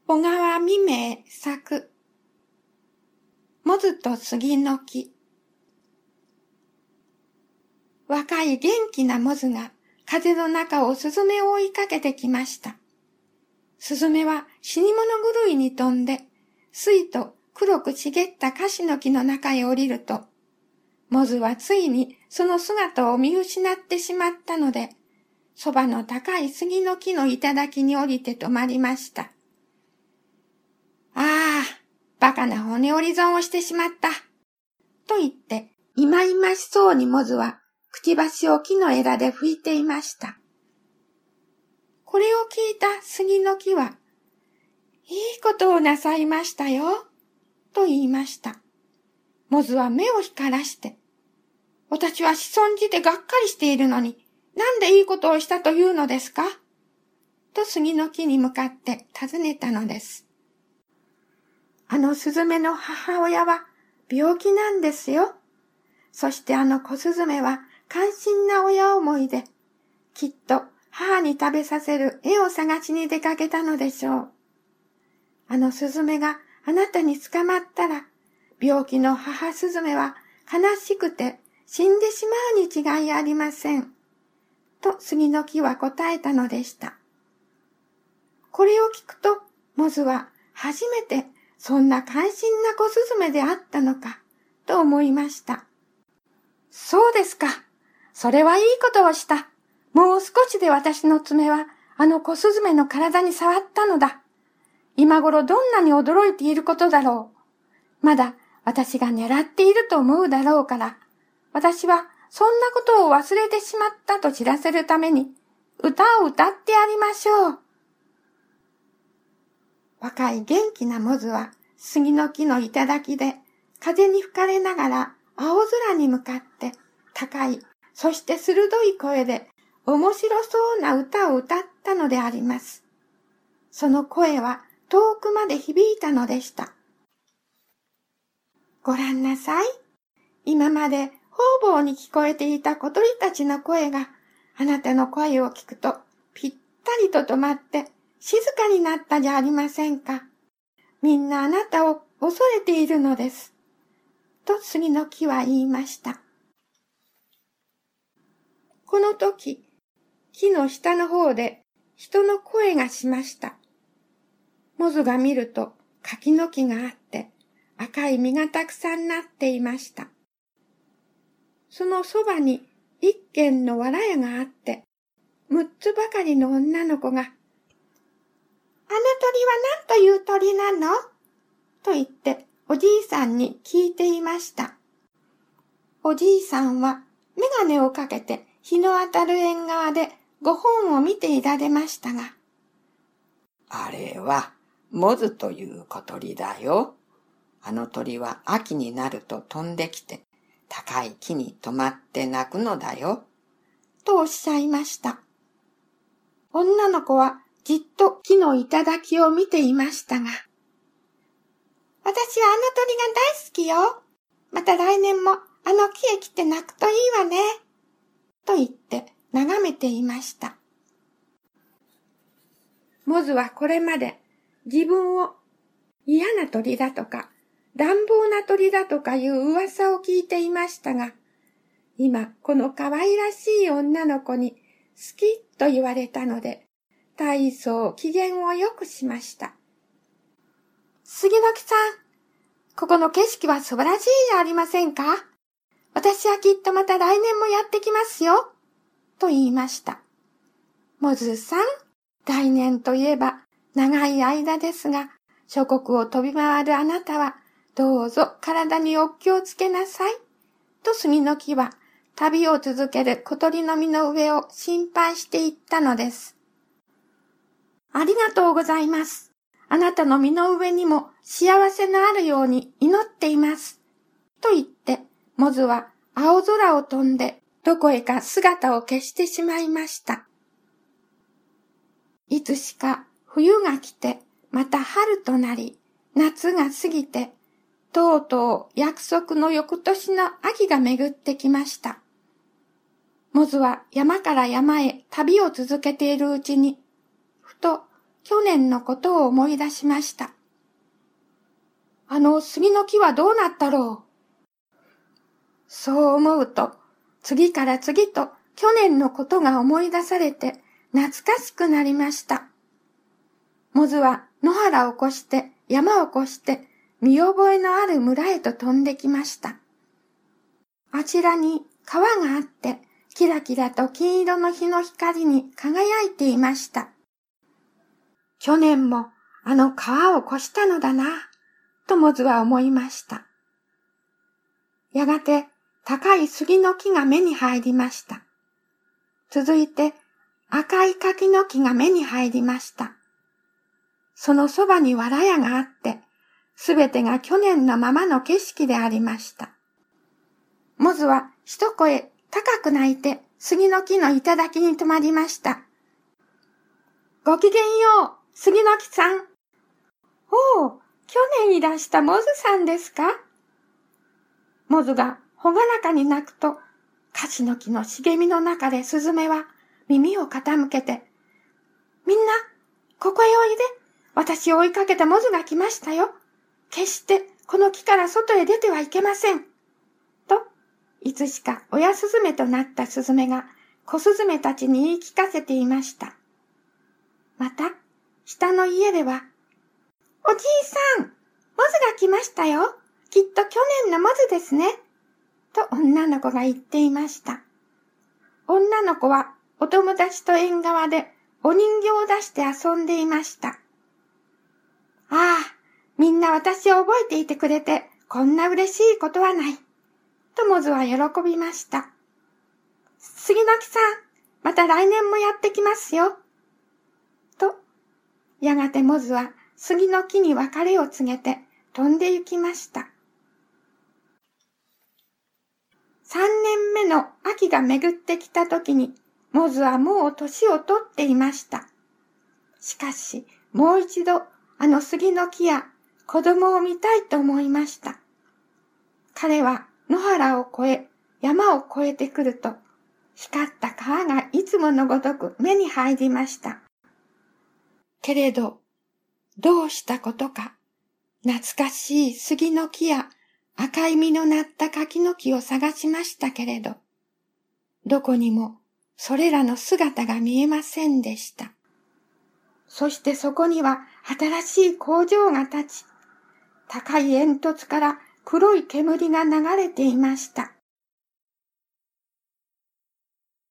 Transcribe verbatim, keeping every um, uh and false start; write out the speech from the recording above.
小川未明作。モズと杉の木。若い元気なモズが風の中をスズメを追いかけてきました。スズメは死に物狂いに飛んで、水と黒く茂ったカシの木の中へ降りると、モズはついにその姿を見失ってしまったので、そばの高い杉の木の頂に降りて止まりました。ああ、バカな骨折り損をしてしまった。と言って、いまいましそうにモズは、くちばしを木の枝で拭いていました。これを聞いた杉の木は、いいことをなさいましたよ、と言いました。モズは目を光らして、私は子孫じてがっかりしているのに、なんでいいことをしたというのですかと杉の木に向かって尋ねたのです。あのスズメの母親は病気なんですよ。そしてあの小スズメは関心な親思いで、きっと母に食べさせる絵を探しに出かけたのでしょう。あのスズメがあなたに捕まったら、病気の母スズメは悲しくて死んでしまうに違いありません。と杉の木は答えたのでした。これを聞くと、モズは初めてそんな関心な小スズメであったのか、と思いました。そうですか。それはいいことをした。もう少しで私の爪はあの小スズメの体に触ったのだ。今頃どんなに驚いていることだろう。まだ私が狙っていると思うだろうから、私はそんなことを忘れてしまったと知らせるために、歌を歌ってやりましょう。若い元気なモズは杉の木の頂で風に吹かれながら青空に向かって高い、そして鋭い声で面白そうな歌を歌ったのであります。その声は遠くまで響いたのでした。ごらんなさい。今まで方々に聞こえていた小鳥たちの声があなたの声を聞くとぴったりと止まって静かになったじゃありませんか。みんなあなたを恐れているのです。と杉の木は言いました。この時、木の下の方で人の声がしました。モズが見ると柿の木があって赤い実がたくさんなっていました。そのそばに一軒の藁屋があって六つばかりの女の子が、あの鳥は何という鳥なのと言っておじいさんに聞いていました。おじいさんはメガネをかけて日の当たる縁側でご本を見ていられましたが、 あれはモズという小鳥だよ。あの鳥は秋になると飛んできて高い木に止まって鳴くのだよ。 とおっしゃいました。女の子はじっと木の頂を見ていましたが、私はあの鳥が大好きよ。また来年もあの木へ来て鳴くといいわね。と言って眺めていました。モズはこれまで自分を嫌な鳥だとか乱暴な鳥だとかいう噂を聞いていましたが、今この可愛らしい女の子に好きと言われたので、大層機嫌を良くしました。杉の木さん、ここの景色は素晴らしいじゃありませんか。私はきっとまた来年もやってきますよ。と言いました。モズさん、来年といえば長い間ですが、諸国を飛び回るあなたは、どうぞ体にお気をつけなさい。と杉の木は旅を続ける小鳥の実の上を心配していったのです。ありがとうございます。あなたの身の上にも幸せのあるように祈っています。と言って、モズは青空を飛んでどこへか姿を消してしまいました。いつしか冬が来て、また春となり、夏が過ぎて、とうとう約束の翌年の秋が巡ってきました。モズは山から山へ旅を続けているうちに、ふと去年のことを思い出しました。あの杉の木はどうなったろう。そう思うと、次から次と去年のことが思い出されて懐かしくなりました。モズは野原を越して山を越して見覚えのある村へと飛んできました。あちらに川があってキラキラと金色の日の光に輝いていました。去年もあの川を越したのだな、とモズは思いました。やがて高い杉の木が目に入りました。続いて赤い柿の木が目に入りました。そのそばに藁屋があって、すべてが去年のままの景色でありました。モズは一声高く鳴いて杉の木の頂に止まりました。ごきげんよう、杉の木さん。おお、去年いらしたモズさんですか？モズがほがらかに鳴くと、樫の木の茂みの中でスズメは耳を傾けて、みんな、ここへおいで。私を追いかけたモズが来ましたよ。決してこの木から外へ出てはいけません。と、いつしか親スズメとなったスズメが小スズメたちに言い聞かせていました。また、下の家では、おじいさん、モズが来ましたよ。きっと去年のモズですね。と女の子が言っていました。女の子はお友達と縁側でお人形を出して遊んでいました。ああ、みんな私を覚えていてくれてこんな嬉しいことはない。とモズは喜びました。杉の木さん、また来年もやってきますよ。と、やがてモズは杉の木に別れを告げて飛んで行きました。三年目の秋が巡ってきた時に、モズはもう年を取っていました。しかし、もう一度あの杉の木や子供を見たいと思いました。彼は野原を越え、山を越えてくると、光った川がいつものごとく目に入りました。けれど、どうしたことか、懐かしい杉の木や赤い実のなった柿の木を探しましたけれど、どこにもそれらの姿が見えませんでした。そしてそこには新しい工場が立ち、高い煙突から黒い煙が流れていました。